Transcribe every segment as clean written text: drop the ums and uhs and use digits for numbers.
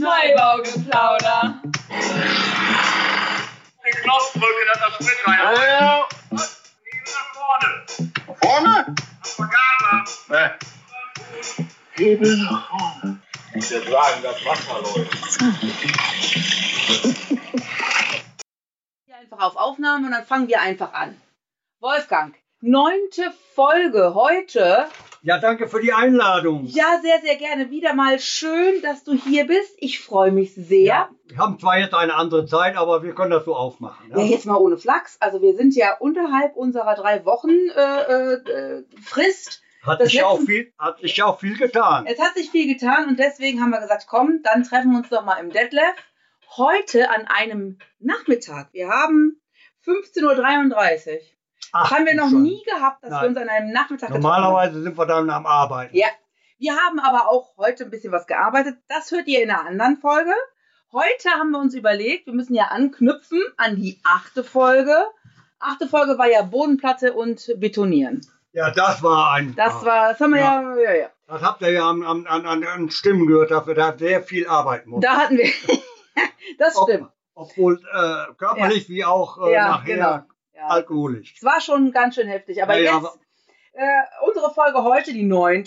Neubaugeflauder. Den Knopf drücken, dass das Sprit rein. Ja. Nach vorne. Vorne? Am Vergaser. Hebel nach vorne. Wir sagen, das Wasser läuft. Einfach auf Aufnahme und dann fangen wir einfach an. Wolfgang, 9. Folge heute. Ja, danke für die Einladung. Ja, sehr, sehr gerne. Wieder mal schön, dass du hier bist. Ich freue mich sehr. Ja, wir haben zwar jetzt eine andere Zeit, aber wir können das so aufmachen. Ja, jetzt mal ohne Flachs. Also wir sind ja unterhalb unserer 3 Wochen Frist. Hat sich ja auch viel getan. Es hat sich viel getan und deswegen haben wir gesagt, komm, dann treffen wir uns doch mal im Detlef. Heute an einem Nachmittag. Wir haben 15:33 Uhr. Das haben wir noch nie gehabt, dass wir uns an einem Nachmittag getroffen haben. Normalerweise sind wir dann am Arbeiten. Ja, wir haben aber auch heute ein bisschen was gearbeitet. Das hört ihr in einer anderen Folge. Heute haben wir uns überlegt, wir müssen ja anknüpfen an die 8. Folge. 8. Folge war ja Bodenplatte und Betonieren. Ja, das war ein... Das haben wir ja. Das habt ihr ja an Stimmen gehört, dass wir da sehr viel arbeiten mussten. Da hatten wir... Das stimmt. Obwohl körperlich wie auch nachher genau. Ja. alkoholisch. Es war schon ganz schön heftig. Aber jetzt unsere Folge heute, die 9.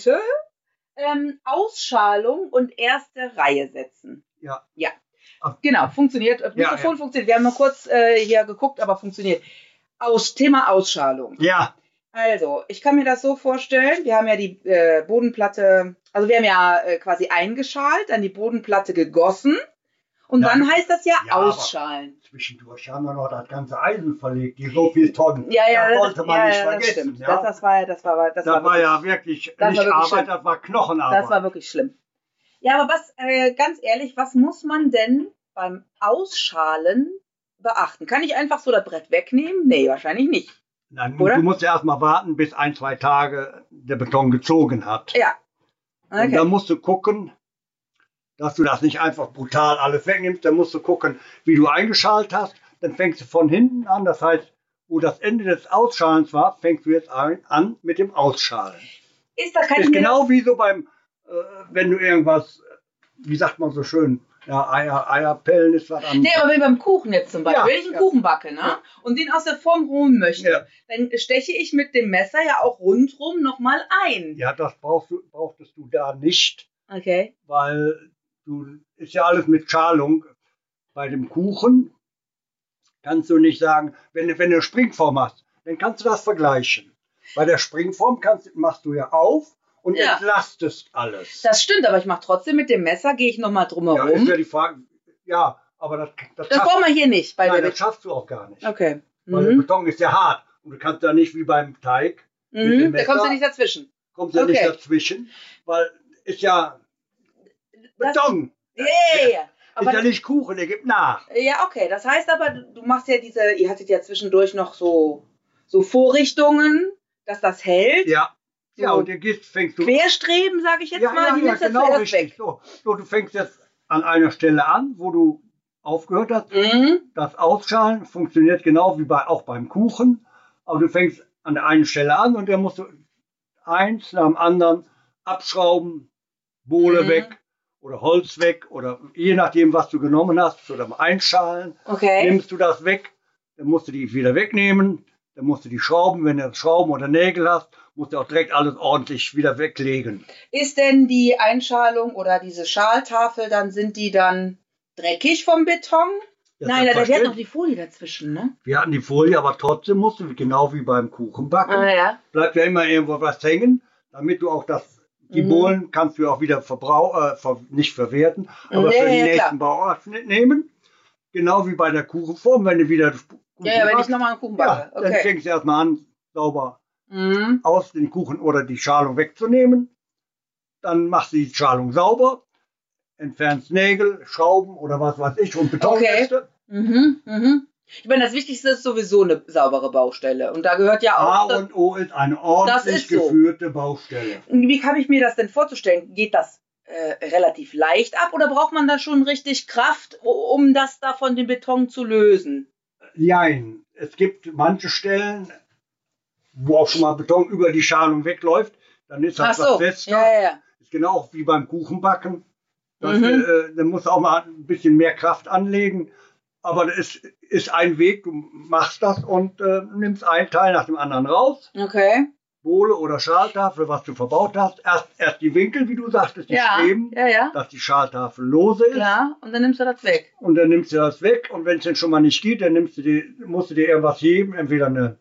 Ausschalung und erste Reihe setzen. Ja. Ja. Genau, funktioniert. Mikrofon funktioniert. Wir haben mal kurz hier geguckt, aber funktioniert. Thema Ausschalung. Ja. Also, ich kann mir das so vorstellen, wir haben ja die Bodenplatte, also wir haben ja quasi eingeschalt, dann die Bodenplatte gegossen und dann heißt das ja ausschalen. Zwischendurch haben wir noch das ganze Eisen verlegt, die so viel Tonnen. Ja, das sollte man nicht vergessen. Das stimmt. Das war ja wirklich nicht Arbeit, schlimm. Das war Knochenarbeit. Das war wirklich schlimm. Ja, aber ganz ehrlich, was muss man denn beim Ausschalen beachten? Kann ich einfach so das Brett wegnehmen? Nee, wahrscheinlich nicht. Nein, du musst ja erstmal warten, bis 1-2 Tage der Beton gezogen hat. Ja. Okay. Und dann musst du gucken, dass du das nicht einfach brutal alles wegnimmst. Dann musst du gucken, wie du eingeschalt hast. Dann fängst du von hinten an. Das heißt, wo das Ende des Ausschalens war, fängst du jetzt an mit dem Ausschalen. Ist genau wie so beim, wenn du irgendwas, wie sagt man so schön, ja, Eierpellen ist was anderes. Nee, aber wenn beim Kuchen jetzt zum Beispiel, wenn ich einen Kuchen backe, ne, und den aus der Form holen möchte, dann steche ich mit dem Messer ja auch rundrum nochmal ein. Ja, das brauchtest du da nicht. Okay. Weil ist ja alles mit Schalung. Bei dem Kuchen kannst du nicht sagen, wenn du eine Springform hast, dann kannst du das vergleichen. Bei der Springform machst du ja auf und entlastest alles. Das stimmt, aber ich mache trotzdem mit dem Messer, gehe ich nochmal drumherum. Ja, ist ja die Frage. Ja, aber das brauchen wir hier nicht. Das schaffst du auch gar nicht. Okay. Weil der Beton ist ja hart und du kannst da nicht wie beim Teig mit dem Messer. Da kommst du nicht dazwischen. Kommst du nicht dazwischen, weil ist ja Beton. Ja. Ist ja nicht Kuchen, der gibt nach. Ja, okay. Das heißt aber, du machst ja ihr hattet ja zwischendurch noch so Vorrichtungen, dass das hält. Ja. So ja, und fängst du... Querstreben, sage ich jetzt mal, die nimmst genau zuerst richtig. weg. So, du fängst jetzt an einer Stelle an, wo du aufgehört hast. Das Ausschalen funktioniert genau wie auch beim Kuchen. Aber du fängst an der einen Stelle an und dann musst du eins nach dem anderen abschrauben, Bohle weg oder Holz weg oder je nachdem, was du genommen hast, oder beim Einschalen. Okay. Nimmst du das weg, dann musst du die wieder wegnehmen. Dann musst du die Schrauben, wenn du Schrauben oder Nägel hast, musst du auch direkt alles ordentlich wieder weglegen. Ist denn die Einschalung oder diese Schaltafel, sind die dann dreckig vom Beton? Ja, nein, wir hatten noch die Folie dazwischen, ne? Wir hatten die Folie, aber trotzdem musst du, genau wie beim Kuchenbacken, bleibt ja immer irgendwo was hängen, damit du auch die Bohlen kannst du auch wieder nicht verwerten, aber für den nächsten Bauabschnitt nehmen. Genau wie bei der Kuchenform, wenn du wieder wenn ich nochmal einen Kuchen backe. Dann fängst du erstmal an, sauber aus den Kuchen oder die Schalung wegzunehmen. Dann machst du die Schalung sauber, entfernst Nägel, Schrauben oder was weiß ich und Betonreste. Ich meine, das Wichtigste ist sowieso eine saubere Baustelle. Und da gehört ja auch... A und O ist eine ordentlich geführte Baustelle. Wie kann ich mir das denn vorzustellen? Geht das relativ leicht ab oder braucht man da schon richtig Kraft, um das da von dem Beton zu lösen? Nein, es gibt manche Stellen, wo auch schon mal Beton über die Schalung wegläuft, dann ist das was fester. Ja. Ist genau wie beim Kuchenbacken. Dann musst du auch mal ein bisschen mehr Kraft anlegen. Aber es ist ein Weg, du machst das und nimmst einen Teil nach dem anderen raus. Okay. Bohle oder Schaltafel, was du verbaut hast. Erst die Winkel, wie du sagtest, die Streben, dass die Schaltafel lose ist. Klar, und dann nimmst du das weg. Und dann nimmst du das weg. Und wenn es dann schon mal nicht geht, dann musst du dir irgendwas heben. Entweder ein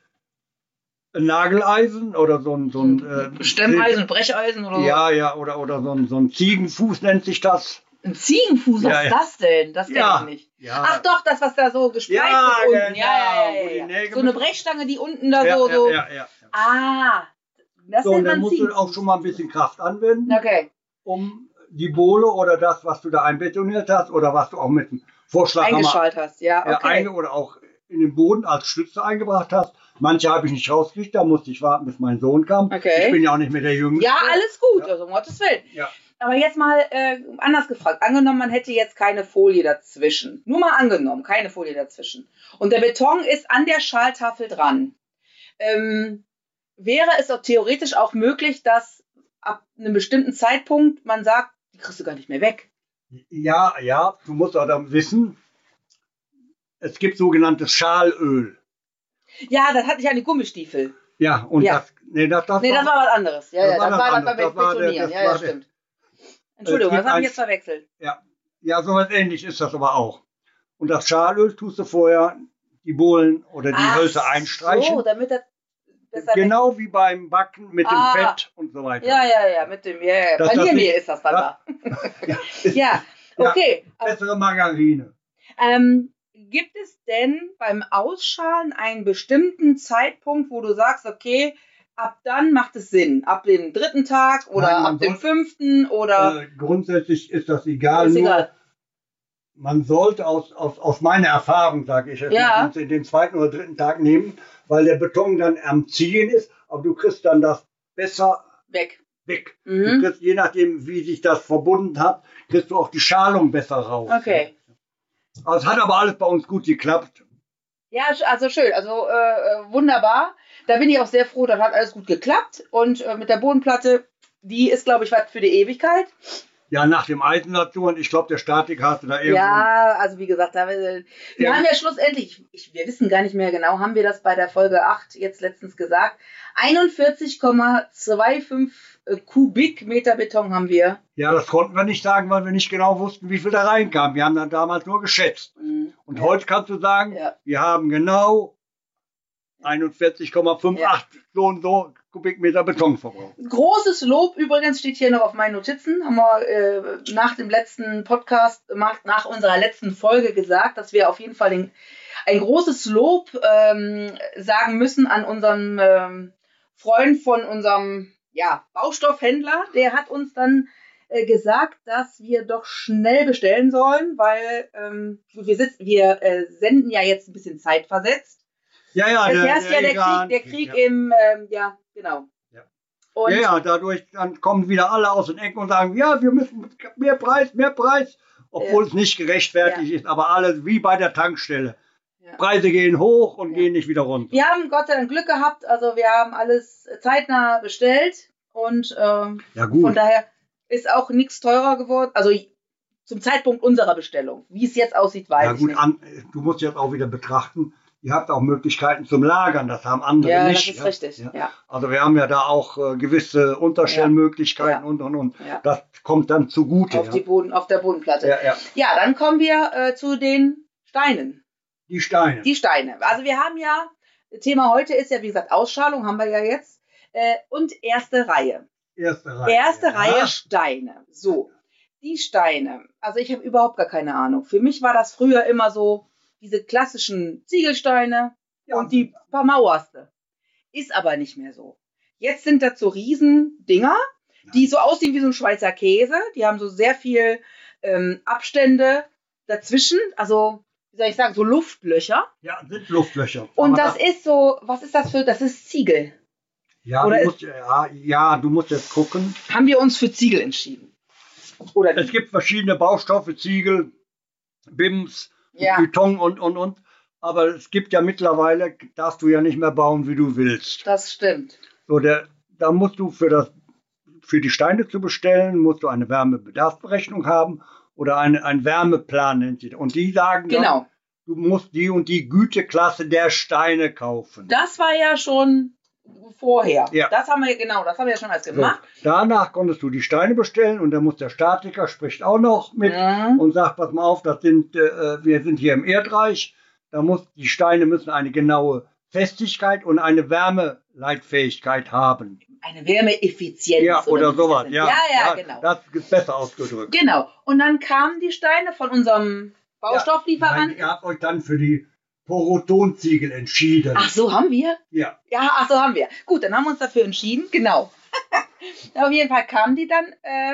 Nageleisen oder so ein Stemmeisen, Brecheisen oder so. Ja, oder so ein Ziegenfuß nennt sich das. Ein Ziegenfuß, was ist das denn? Das kenne ich nicht. Ja. Ach doch, das, was da so gespreizt ist unten. Ja. So eine Brechstange, die unten da so. Ja. Ah, das so, nennt und dann man musst Ziegenfuß. du auch schon mal ein bisschen Kraft anwenden, Okay. um die Bohle oder das, was du da einbetoniert hast oder was du auch mit dem Vorschlaghammer eingeschaltet hast. Ja, okay. oder auch in den Boden als Stütze eingebracht hast. Manche habe ich nicht rausgekriegt, da musste ich warten, bis mein Sohn kam. Okay. Ich bin ja auch nicht mehr der Jüngste. Ja, alles gut, also um Gottes Willen. Ja. Aber jetzt mal anders gefragt. Angenommen, man hätte jetzt keine Folie dazwischen. Nur mal angenommen, keine Folie dazwischen. Und der Beton ist an der Schaltafel dran. Wäre es auch theoretisch auch möglich, dass ab einem bestimmten Zeitpunkt man sagt, die kriegst du gar nicht mehr weg? Ja, du musst auch dann wissen, es gibt sogenanntes Schalöl. Ja, das hatte ich an die Gummistiefel. Ja, und Ja. das war was anderes. Ja, das war das beim Betonieren. Ja, stimmt. Entschuldigung, das habe ich jetzt verwechselt. Ja, so was ähnlich ist das aber auch. Und das Schalöl tust du vorher die Bohlen oder die Hölzer einstreichen. So, damit das besser genau wie beim Backen mit dem Fett und so weiter. Ja, mit dem Paniermehl ist das dann da. Ja, okay. Bessere Margarine. Gibt es denn beim Ausschalen einen bestimmten Zeitpunkt, wo du sagst, okay, ab dann macht es Sinn? Ab dem 3. Tag oder ab dem 5. oder? Grundsätzlich ist das egal. Nur man sollte aus meiner Erfahrung, sage ich jetzt, den 2. oder 3. Tag nehmen, weil der Beton dann am Ziehen ist, aber du kriegst dann das besser weg. Du kriegst, je nachdem, wie sich das verbunden hat, kriegst du auch die Schalung besser raus. Okay. Also es hat aber alles bei uns gut geklappt. Ja, also schön, also wunderbar. Da bin ich auch sehr froh, das hat alles gut geklappt. Und mit der Bodenplatte, die ist, glaube ich, was für die Ewigkeit. Ja, nach dem Eisenlaturen, ich glaube, der Statik hatte da irgendwo... Ja, also wie gesagt, wir haben ja schlussendlich, wir wissen gar nicht mehr genau, haben wir das bei der Folge 8 jetzt letztens gesagt, 41,25 Kubikmeter Beton haben wir. Ja, das konnten wir nicht sagen, weil wir nicht genau wussten, wie viel da reinkam. Wir haben dann damals nur geschätzt. Und heute kannst du sagen, wir haben genau 41,58 so und so Kubikmeter Beton verbraucht. Großes Lob übrigens steht hier noch auf meinen Notizen. Haben wir nach dem letzten Podcast, nach unserer letzten Folge gesagt, dass wir auf jeden Fall ein großes Lob sagen müssen an unseren Freund von unserem Baustoffhändler. Der hat uns dann gesagt, dass wir doch schnell bestellen sollen, weil wir senden ja jetzt ein bisschen zeitversetzt. Ja, der Krieg im, genau. Ja. Und dadurch dann kommen wieder alle aus den Ecken und sagen, ja, wir müssen mehr Preis, obwohl es nicht gerechtfertigt ist, aber alles wie bei der Tankstelle. Ja. Preise gehen hoch und gehen nicht wieder runter. Wir haben Gott sei Dank Glück gehabt, also wir haben alles zeitnah bestellt und von daher ist auch nichts teurer geworden, also zum Zeitpunkt unserer Bestellung. Wie es jetzt aussieht, weiß ich nicht. Du musst jetzt auch wieder betrachten, ihr habt auch Möglichkeiten zum Lagern, das haben andere nicht. Ja, das ist richtig. Ja. Also wir haben ja da auch gewisse Unterstellmöglichkeiten und. Ja. Das kommt dann zugute. Auf der Bodenplatte. Ja, dann kommen wir zu den Steinen. Die Steine. Also wir haben Thema heute ist ja, wie gesagt, Ausschalung haben wir ja jetzt. Und erste Reihe. Erste Reihe Steine. So, die Steine. Also ich habe überhaupt gar keine Ahnung. Für mich war das früher immer so, diese klassischen Ziegelsteine und die vermauerste. Ist aber nicht mehr so. Jetzt sind das so Riesendinger, die so aussehen wie so ein Schweizer Käse. Die haben so sehr viel Abstände dazwischen. Also, wie soll ich sagen, so Luftlöcher. Ja, sind Luftlöcher. Und das ist so, was ist das für, das ist Ziegel. Ja, du musst jetzt gucken. Haben wir uns für Ziegel entschieden? Oder es gibt verschiedene Baustoffe, Ziegel, BIMs, Beton und. Aber es gibt ja mittlerweile, darfst du ja nicht mehr bauen, wie du willst. Das stimmt. So, da musst du für das für die Steine zu bestellen, musst du eine Wärmebedarfsberechnung haben oder einen Wärmeplan nennt sie. Und die sagen Genau. dann, du musst die und die Güteklasse der Steine kaufen. Das war ja schon vorher. Ja. Das haben wir ja schon alles gemacht. So, danach konntest du die Steine bestellen und dann muss der Statiker, spricht auch noch mit und sagt, pass mal auf, wir sind hier im Erdreich, die Steine müssen eine genaue Festigkeit und eine Wärmeleitfähigkeit haben. Eine Wärmeeffizienz. Ja, oder sowas. Ja, genau. Das ist besser ausgedrückt. Genau. Und dann kamen die Steine von unserem Baustofflieferanten. Ihr habt euch dann für die Porotonziegel entschieden. Ach so, haben wir? Ja. Ja, ach so, haben wir. Gut, dann haben wir uns dafür entschieden. Genau. Auf jeden Fall kamen die dann.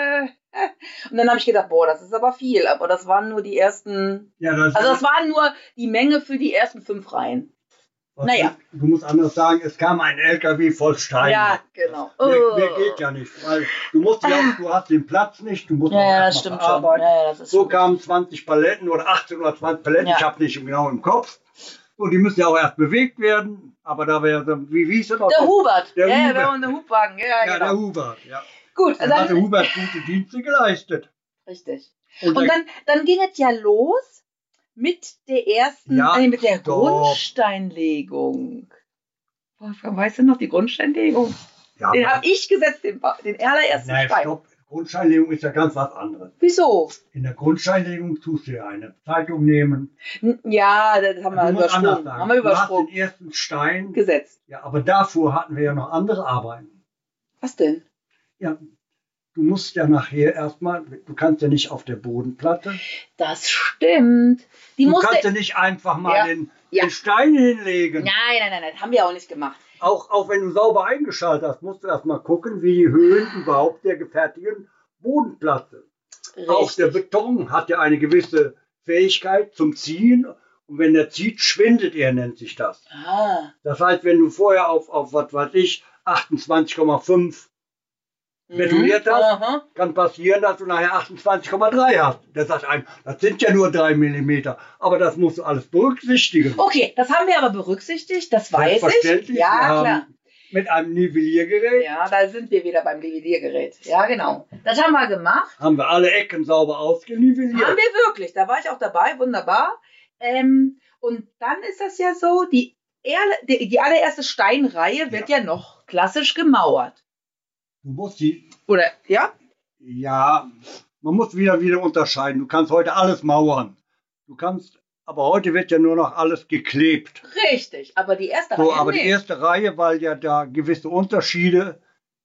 Und dann habe ich gedacht, boah, das ist aber viel. Aber das waren nur die ersten. Ja, das waren nur die Menge für die ersten 5 Reihen. Naja. Du musst anders sagen, es kam ein LKW voll Steine. Ja, genau. Mehr geht ja nicht, weil du hast den Platz nicht, du musst das stimmt schon. So kamen 20 Paletten oder 18 oder 20 Paletten, ich habe nicht genau im Kopf. Und die müssen ja auch erst bewegt werden, aber da wäre wie hieß es noch? Der Hubert. Der Hubwagen. Ja, genau. Der Hubert, ja. Gut, dann hat der Hubert gute Dienste geleistet. Richtig. Und dann ging es ja los mit der ersten, mit der Grundsteinlegung. Wolfgang, weißt du noch, die Grundsteinlegung? Ja, den habe ich gesetzt, den allerersten Stein. Stopp. Grundsteinlegung ist ja ganz was anderes. Wieso? In der Grundsteinlegung tust du ja eine Zeitung nehmen. Ja, das haben wir übersprungen. Du hast den ersten Stein gesetzt. Ja, aber davor hatten wir ja noch andere Arbeiten. Was denn? Ja, du musst ja nachher erstmal, du kannst ja nicht auf der Bodenplatte. Das stimmt. Du kannst ja nicht einfach mal den Stein hinlegen. Nein, das haben wir auch nicht gemacht. Auch wenn du sauber eingeschaltet hast, musst du erstmal gucken, wie die Höhen überhaupt der gefertigten Bodenplatte. Richtig. Auch der Beton hat ja eine gewisse Fähigkeit zum Ziehen. Und wenn der zieht, schwindet er, nennt sich das. Das heißt, wenn du vorher auf was weiß ich, 28,5 betoniert hast, kann passieren, dass du nachher 28,3 hast. Das sind ja nur 3 mm. Aber das musst du alles berücksichtigen. Okay, das haben wir aber berücksichtigt, das weiß ich. Ja, klar. Mit einem Nivelliergerät. Ja, da sind wir wieder beim Nivelliergerät. Ja, genau. Das haben wir gemacht. Haben wir alle Ecken sauber ausgenivelliert. Haben wir wirklich. Da war ich auch dabei. Wunderbar. Und dann ist das ja so, die allererste Steinreihe wird ja noch klassisch gemauert. Du musst die... Oder, ja? Ja, man muss wieder unterscheiden. Du kannst heute alles mauern. Aber heute wird ja nur noch alles geklebt. Richtig, aber die erste Reihe aber die erste Reihe, weil ja da gewisse Unterschiede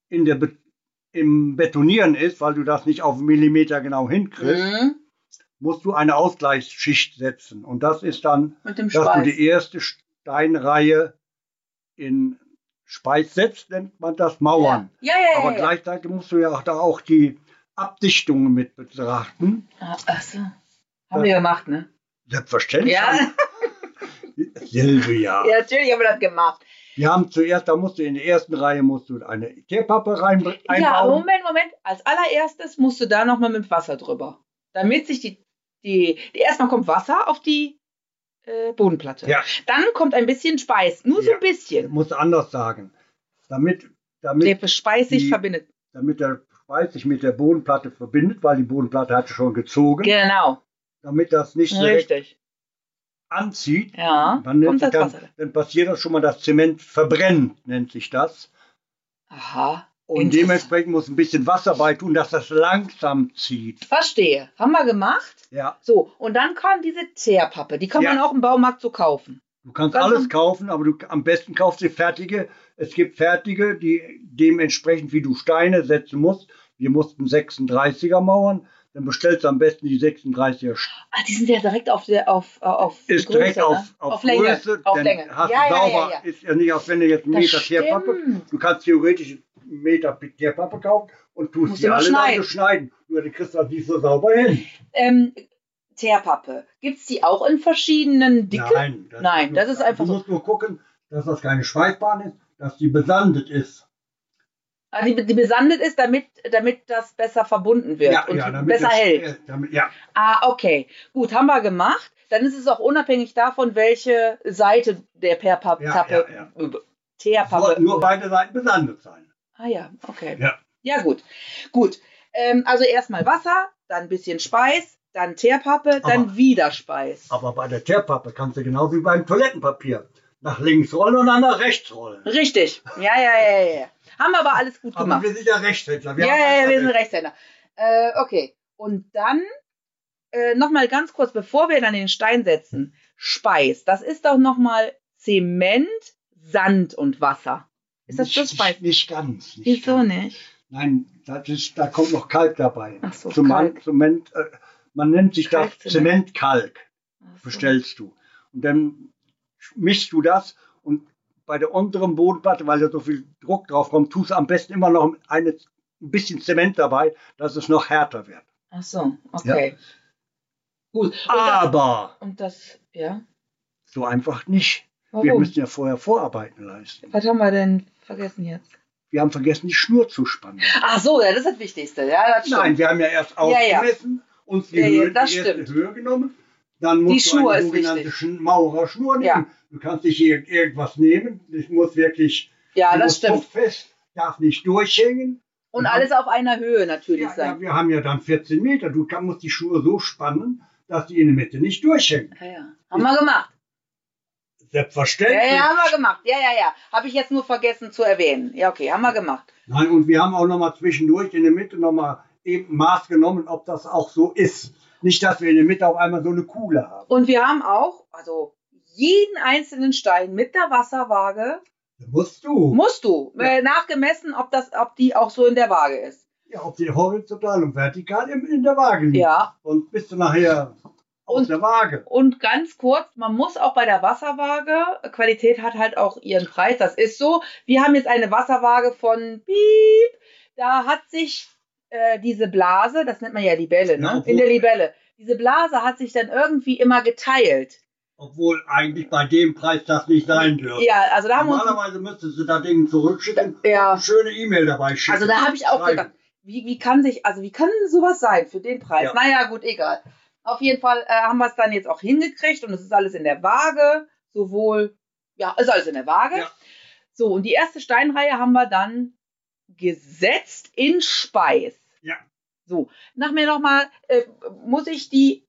im Betonieren ist, weil du das nicht auf Millimeter genau hinkriegst, musst du eine Ausgleichsschicht setzen. Und das ist dann, mit dem dass du die erste Steinreihe in Speis setzt, nennt man das Mauern. Ja. Aber gleichzeitig musst du ja auch die Abdichtungen mit betrachten. Ach so. Haben wir gemacht, ne? Selbstverständlich. Ja. Silbe, ja. Ja, natürlich haben wir das gemacht. Wir haben zuerst, in der ersten Reihe eine Teerpappe einbauen. Ja, Moment. Als allererstes musst du da nochmal mit Wasser drüber. Damit sich erstmal kommt Wasser auf die Bodenplatte. Ja. Dann kommt ein bisschen Speis. Nur so ein bisschen. Ich muss anders sagen. Damit der Speis sich verbindet. Damit der Speis sich mit der Bodenplatte verbindet, weil die Bodenplatte hat schon gezogen. Genau. Damit das nicht direkt anzieht, dann passiert das schon mal, das Zement verbrennt, nennt sich das. Aha. Und dementsprechend muss ein bisschen Wasser beitun, dass das langsam zieht. Verstehe. Haben wir gemacht? Ja. So, und dann kam diese Teerpappe. Die kann man auch im Baumarkt so kaufen. Du kannst alles kaufen, aber am besten kaufst du fertige. Es gibt fertige, die dementsprechend, wie du Steine setzen musst. Wir mussten 36er mauern. Dann bestellst du am besten die 36er. Die sind ja direkt auf ist Größe, direkt auf Länge. Größe. Auf Länge. Hast du sauber. Ist ja nicht, als wenn du jetzt einen Meter Teerpappe. Du kannst theoretisch einen Meter Teerpappe kaufen und tust die alle dann schneiden. Nur die kriegst du nicht so sauber hin. Teerpappe. Gibt es die auch in verschiedenen Dicken? Nein, das ist einfach so. Du musst nur gucken, dass das keine Schweißbahn ist, dass die besandet ist. Die besandet ist, damit das besser verbunden wird und besser hält. Okay. Gut, haben wir gemacht. Dann ist es auch unabhängig davon, welche Seite der Teerpappe. Nur beide Seiten besandet sein. Ah ja, okay. Ja. Ja, gut. Gut. Also erstmal Wasser, dann ein bisschen Speis, dann Teerpappe, dann wieder Speis. Aber bei der Teerpappe kannst du genau wie beim Toilettenpapier nach links rollen und dann nach rechts rollen. Richtig. Ja. Haben wir aber alles gut gemacht. Aber wir sind ja Rechtshändler. Wir sind Rechtshändler. Okay. Und dann nochmal ganz kurz, bevor wir dann den Stein setzen. Speis. Das ist doch nochmal Zement, Sand und Wasser. Ist das Speis? Nicht ganz. Wieso nicht? Nein, da kommt noch Kalk dabei. Ach so, Kalk. Zement, man nennt sich das Kalkzement. Zementkalk. Bestellst du. Und dann mischst du das und bei der unteren Bodenplatte, weil da so viel Druck drauf kommt, tust du am besten immer noch ein bisschen Zement dabei, dass es noch härter wird. Ach so, okay. Ja. Gut. Und das, ja? So einfach nicht. Warum? Wir müssen ja vorher Vorarbeiten leisten. Was haben wir denn vergessen jetzt? Wir haben vergessen, die Schnur zu spannen. Ach so, ja, das ist das Wichtigste. Ja, das stimmt. Nein, wir haben ja erst ausgemessen, uns die erste Höhe genommen. Dann musst du eine sogenannte Maurerschnur nehmen. Ja. Du kannst nicht irgendwas nehmen. Das muss wirklich fest, darf nicht durchhängen. Und alles auf einer Höhe natürlich sein. Ja, wir haben ja dann 14 Meter. Du musst die Schnur so spannen, dass die in der Mitte nicht durchhängt. Ja. Haben wir gemacht. Selbstverständlich. Ja, haben wir gemacht. Ja. Habe ich jetzt nur vergessen zu erwähnen. Ja, okay, haben wir gemacht. Nein, und wir haben auch nochmal zwischendurch in der Mitte nochmal eben Maß genommen, ob das auch so ist. Nicht, dass wir in der Mitte auf einmal so eine Kuhle haben. Und wir haben auch, jeden einzelnen Stein mit der Wasserwaage. Musst du. Ja. Nachgemessen, ob die auch so in der Waage ist. Ja, ob die horizontal und vertikal in der Waage liegt. Ja. Und bist du nachher aus der Waage. Und ganz kurz, man muss auch bei der Wasserwaage, Qualität hat halt auch ihren Preis, das ist so. Wir haben jetzt eine Wasserwaage von Piep, da hat sich diese Blase, das nennt man ja Libelle, ne? In der Libelle. Diese Blase hat sich dann irgendwie immer geteilt. Obwohl eigentlich bei dem Preis das nicht sein dürfte. Ja, also da haben wir normalerweise müsstest du das Ding zurückschicken und eine schöne E-Mail dabei schicken. Also da habe ich auch gedacht, wie kann sowas sein für den Preis? Ja. Naja, gut, egal. Auf jeden Fall haben wir es dann jetzt auch hingekriegt und es ist alles in der Waage, ist alles in der Waage. Ja. So, und die erste Steinreihe haben wir dann gesetzt in Speis. Ja. So, nochmal, muss ich die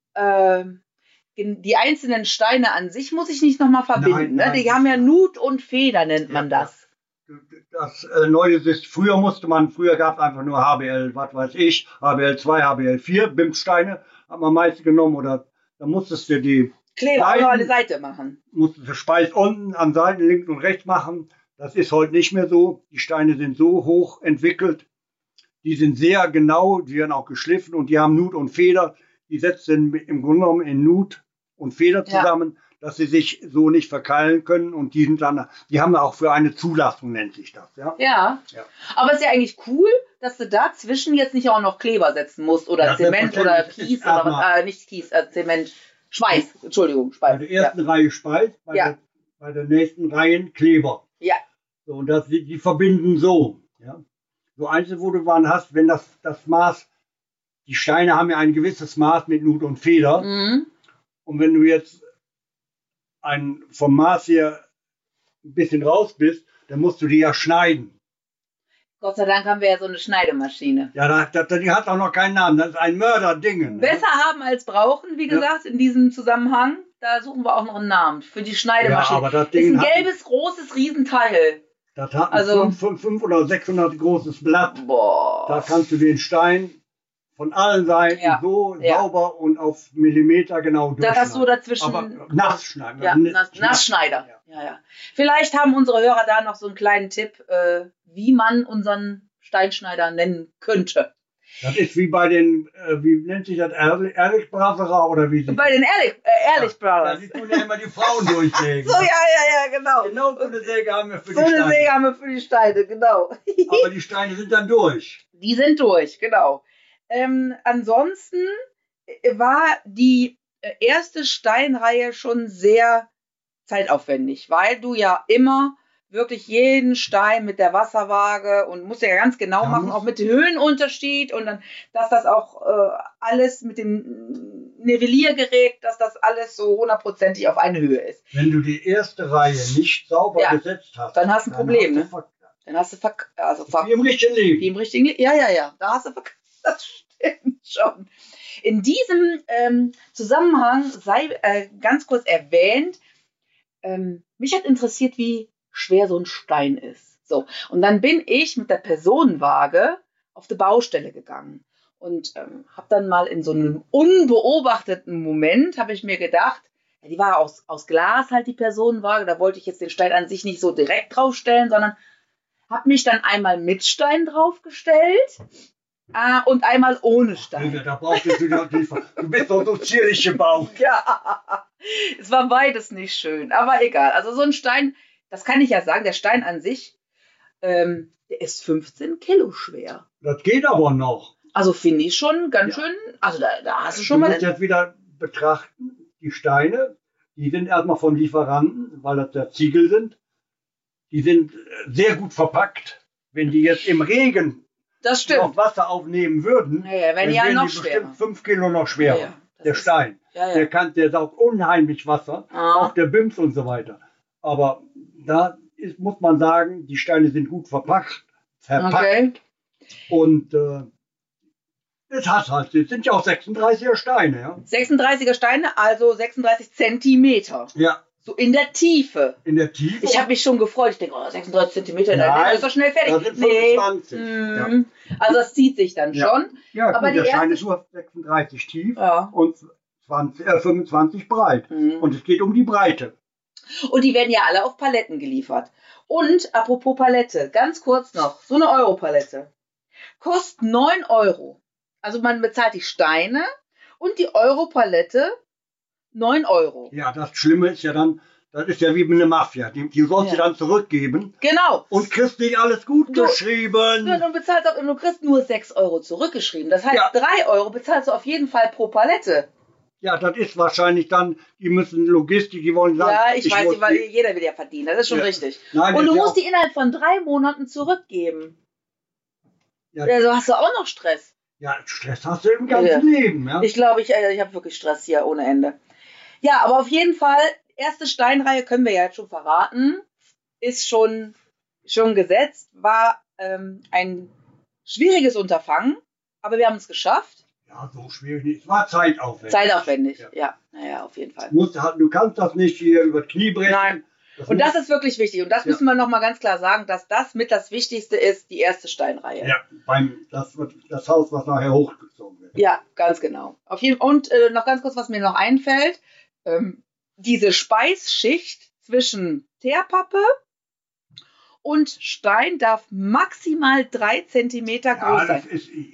einzelnen Steine an sich muss ich nicht nochmal verbinden. Nein, die haben ja Nut und Feder, nennt man das. Das Neue ist, früher gab es einfach nur HBL, was weiß ich, HBL 2, HBL 4, BIM-Steine, hat man meist genommen, oder da musstest du die Kleber an die Seite machen. Musstest du Speis unten an Seiten links und rechts machen. Das ist heute nicht mehr so. Die Steine sind so hoch entwickelt. Die sind sehr genau, die werden auch geschliffen und die haben Nut und Feder. Die setzen im Grunde genommen in Nut und Feder zusammen, dass sie sich so nicht verkeilen können. Und die haben auch für eine Zulassung, nennt sich das. Ja. Aber es ist ja eigentlich cool, dass du dazwischen jetzt nicht auch noch Kleber setzen musst oder Zement oder Kies oder was, nicht Kies, Zement, Schweiß, Entschuldigung, Speis. Bei der ersten Reihe Speis, bei der nächsten Reihe Kleber. Ja. So, und die verbinden so. Ja. So einzeln, wo du hast, wenn das Maß, die Steine haben ja ein gewisses Maß mit Nut und Feder. Mhm. Und wenn du jetzt vom Maß hier ein bisschen raus bist, dann musst du die ja schneiden. Gott sei Dank haben wir ja so eine Schneidemaschine. Ja, die hat auch noch keinen Namen. Das ist ein Mörderding. Besser haben als brauchen, wie gesagt, in diesem Zusammenhang. Da suchen wir auch noch einen Namen für die Schneidemaschine. Ja, aber das Ding ist ein gelbes, großes Riesenteil. Das hat ein 500 oder 600 großes Blatt. Boah. Da kannst du den Stein von allen Seiten sauber und auf Millimeter genau durchschneiden. Das so dazwischen. Aber nass schneiden. Ja, Nassschneider. Ja. Vielleicht haben unsere Hörer da noch so einen kleinen Tipp, wie man unseren Steinschneider nennen könnte. Das ist wie bei den, wie nennt sich das, Ehrlich Brothers oder wie? Bei den Ehrlich Brothers. Ja, die tun ja immer die Frauen durchsägen. So, ja, genau. Genau so eine Säge haben wir für die Steine. So eine Säge haben wir für die Steine, genau. Aber die Steine sind dann durch. Die sind durch, genau. Ansonsten war die erste Steinreihe schon sehr zeitaufwendig, weil du ja immer wirklich jeden Stein mit der Wasserwaage und musst ja ganz genau machen, auch mit dem Höhenunterschied und dann, dass das auch alles mit dem Nivelliergerät, dass das alles so hundertprozentig auf eine Höhe ist. Wenn du die erste Reihe nicht sauber gesetzt hast, dann hast du ein Problem, ne? Dann hast du Wie im richtigen Leben. Wie im richtigen Leben. Ja. Da hast du das stimmt schon. In diesem Zusammenhang sei ganz kurz erwähnt, mich hat interessiert, wie schwer so ein Stein ist. So, und dann bin ich mit der Personenwaage auf die Baustelle gegangen und habe dann mal in so einem unbeobachteten Moment, habe ich mir gedacht, ja, die war aus Glas halt die Personenwaage, da wollte ich jetzt den Stein an sich nicht so direkt draufstellen, sondern habe mich dann einmal mit Stein draufgestellt und einmal ohne Stein. Da brauchst du wieder tiefer. Du bist doch so zierlich gebaut. Ja, es war beides nicht schön, aber egal. Also so ein Stein, das kann ich ja sagen, der Stein an sich, der ist 15 Kilo schwer. Das geht aber noch. Also finde ich schon ganz schön, also da hast du schon Du mal... musst jetzt wieder betrachten, die Steine, die sind erstmal von Lieferanten, weil das ja Ziegel sind. Die sind sehr gut verpackt. Wenn die jetzt im Regen das stimmt. noch Wasser aufnehmen würden, wenn die ja noch schwerer. Bestimmt 5 Kilo noch schwerer. Ja, der Stein. Der saugt unheimlich Wasser, auch der Bims und so weiter. Aber da muss man sagen, die Steine sind gut verpackt. Okay. Und es sind ja auch 36er Steine. Ja? 36er Steine, also 36 Zentimeter. Ja. So in der Tiefe. In der Tiefe? Ich habe mich schon gefreut. Ich denke, 36 Zentimeter, das ist doch schnell fertig. Das sind 25. Ja. Also das zieht sich dann schon. Ja, gut, aber der Stein ist nur 36 tief und 25 breit. Und es geht um die Breite. Und die werden ja alle auf Paletten geliefert. Und apropos Palette, ganz kurz noch, so eine Europalette kostet 9 Euro. Also man bezahlt die Steine und die Europalette 9 Euro. Ja, das Schlimme ist ja dann, das ist ja wie mit einer Mafia. Die sollst du dann zurückgeben. Genau. Und kriegst nicht alles gut geschrieben. Du kriegst nur 6 Euro zurückgeschrieben. Das heißt, 3 Euro bezahlst du auf jeden Fall pro Palette. Ja, das ist wahrscheinlich dann, die müssen Logistik, die wollen sagen. Ja, ich weiß, weil jeder will ja verdienen. Das ist schon richtig. Nein, und du musst die innerhalb von 3 Monaten zurückgeben. Ja. Also hast du auch noch Stress. Ja, Stress hast du im ganzen Leben. Ja? Ich glaube, ich habe wirklich Stress hier ohne Ende. Ja, aber auf jeden Fall, erste Steinreihe können wir ja jetzt schon verraten. Ist schon gesetzt. War ein schwieriges Unterfangen, aber wir haben es geschafft. Ja, so schwierig nicht. Es war zeitaufwendig. Zeitaufwendig, ja. Naja, auf jeden Fall. Du kannst das nicht hier über das Knie brechen. Nein. Und das ist wirklich wichtig. Und das müssen wir nochmal ganz klar sagen, dass das mit das Wichtigste ist, die erste Steinreihe. Ja, das Haus, was nachher hochgezogen wird. Ja, ganz genau. Und noch ganz kurz, was mir noch einfällt. Diese Speisschicht zwischen Teerpappe und Stein darf maximal 3 Zentimeter groß sein.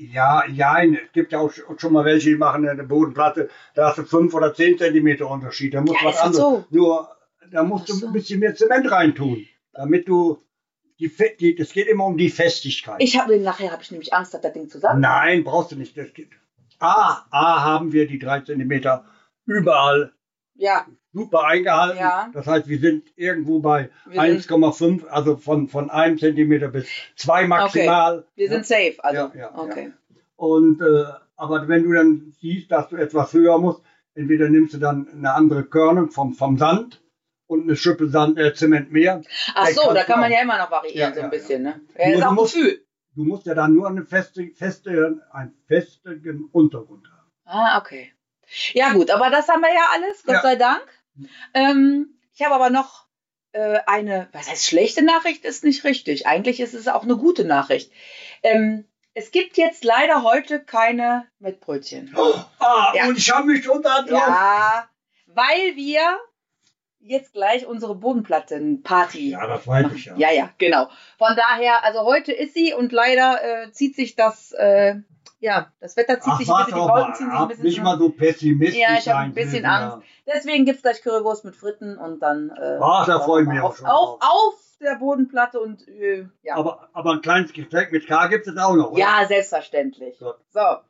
Es gibt ja auch schon mal welche, die machen eine Bodenplatte, da hast du 5 oder 10 Zentimeter Unterschied. Da muss was anderes. So. Nur, da musst du ein bisschen mehr Zement reintun, damit du das geht immer um die Festigkeit. Nachher habe ich nämlich Angst, dass das Ding zusammen. Nein, brauchst du nicht. Das geht. Haben wir die 3 Zentimeter überall. Ja. Super eingehalten. Ja. Das heißt, wir sind irgendwo bei 1,5, also von 1 Zentimeter bis 2 maximal. Okay. Wir sind safe. Also. Okay. Und aber wenn du dann siehst, dass du etwas höher musst, entweder nimmst du dann eine andere Körnung vom Sand und eine Schippe Zement mehr. Ach so, da kann man ja immer noch variieren, so ein bisschen. Ne? Ja, ist auch Gefühl. Du musst ja dann nur einen festen Untergrund haben. Ah, okay. Ja gut, aber das haben wir ja alles, Gott sei Dank. Ich habe aber noch was heißt schlechte Nachricht, ist nicht richtig. Eigentlich ist es auch eine gute Nachricht. Es gibt jetzt leider heute keine Mettbrötchen. Und ich habe mich schon da drauf. Ja, weil wir jetzt gleich unsere Bodenplatten-Party. Ja, das weiß ich ja. Ja, genau. Von daher, also heute ist sie und leider zieht sich das, das Wetter zieht sich ein bisschen, die Wolken ziehen sich ein bisschen. Nicht mal so pessimistisch. Ja, ich habe ein bisschen Angst. Deswegen gibt es gleich Currywurst mit Fritten und dann. Da freue ich mich auch schon. Auf der Bodenplatte und ja. Aber ein kleines Getränk mit K gibt es auch noch, oder? Ja, selbstverständlich. Gut.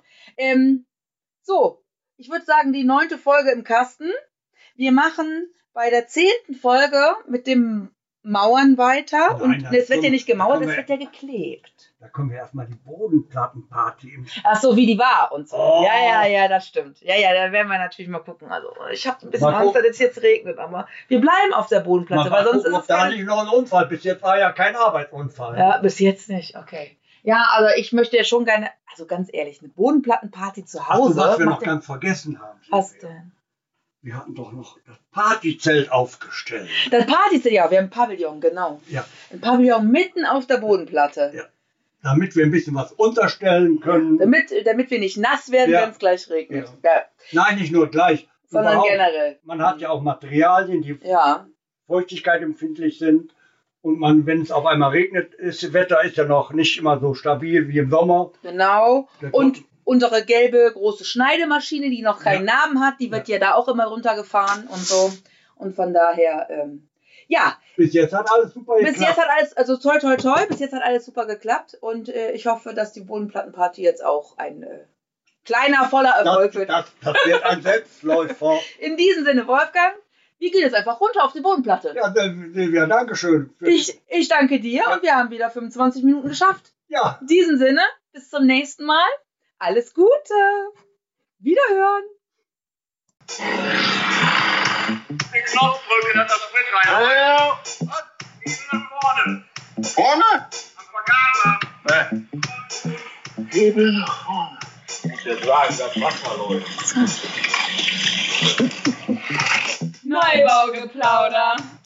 So, ich würde sagen, die 9. Folge im Kasten. Wir machen bei der 10. Folge mit dem mauern weiter. Nein, Und das es wird ja kommt- nicht gemauert, da es kommen wird ja geklebt. Da können wir erstmal die Bodenplattenparty im Ach so, wie die war und so. Oh. Ja, das stimmt. Ja, da werden wir natürlich mal gucken. Also ich habe ein bisschen Mal Angst, dass gucken. es jetzt regnet, aber wir bleiben auf der Bodenplatte, weil sonst ist ob es da gar nicht noch ein Unfall. Bis jetzt war ja kein Arbeitsunfall. Ja, bis jetzt nicht, okay. Ja, also ich möchte ja schon gerne, also ganz ehrlich, eine Bodenplattenparty zu Ach Hause. so, was wir macht noch ja- ganz vergessen haben. Was denn? Wir hatten doch noch das Partyzelt aufgestellt. Das Partyzelt, ja, wir haben ein Pavillon, genau. Ja. Ein Pavillon mitten auf der Bodenplatte. Ja. Damit wir ein bisschen was unterstellen können. Damit wir nicht nass werden, Ja. wenn es gleich regnet. Ja. Nein, nicht nur gleich. Sondern Überhaupt. generell. Man hat ja auch Materialien, die Ja. Feuchtigkeit empfindlich sind. Und wenn es auf einmal regnet, das Wetter ist ja noch nicht immer so stabil wie im Sommer. Genau. Der Und Grund- unsere gelbe große Schneidemaschine, die noch keinen Namen hat, die wird ja da auch immer runtergefahren und so. Und von daher, ja, Bis jetzt hat alles super bis geklappt. jetzt hat alles, also toi toi toi, bis jetzt hat alles super geklappt. Und ich hoffe, dass die Bodenplattenparty jetzt auch ein kleiner, voller Erfolg wird. Das wird ein Selbstläufer. In diesem Sinne, Wolfgang, wir gehen jetzt einfach runter auf die Bodenplatte. Ja, Silvia, Dankeschön. Ich danke dir und wir haben wieder 25 Minuten geschafft. Ja, In diesem Sinne, bis zum nächsten Mal. Alles Gute. Wiederhören. Den Knopf drücken, dass das Sprit rein. Ja, Und Hebel nach vorne. vorne? Am Vergaser. Hebel nach vorne. Ich muss dir sagen, das Wasser läuft. Neubaugeplauder.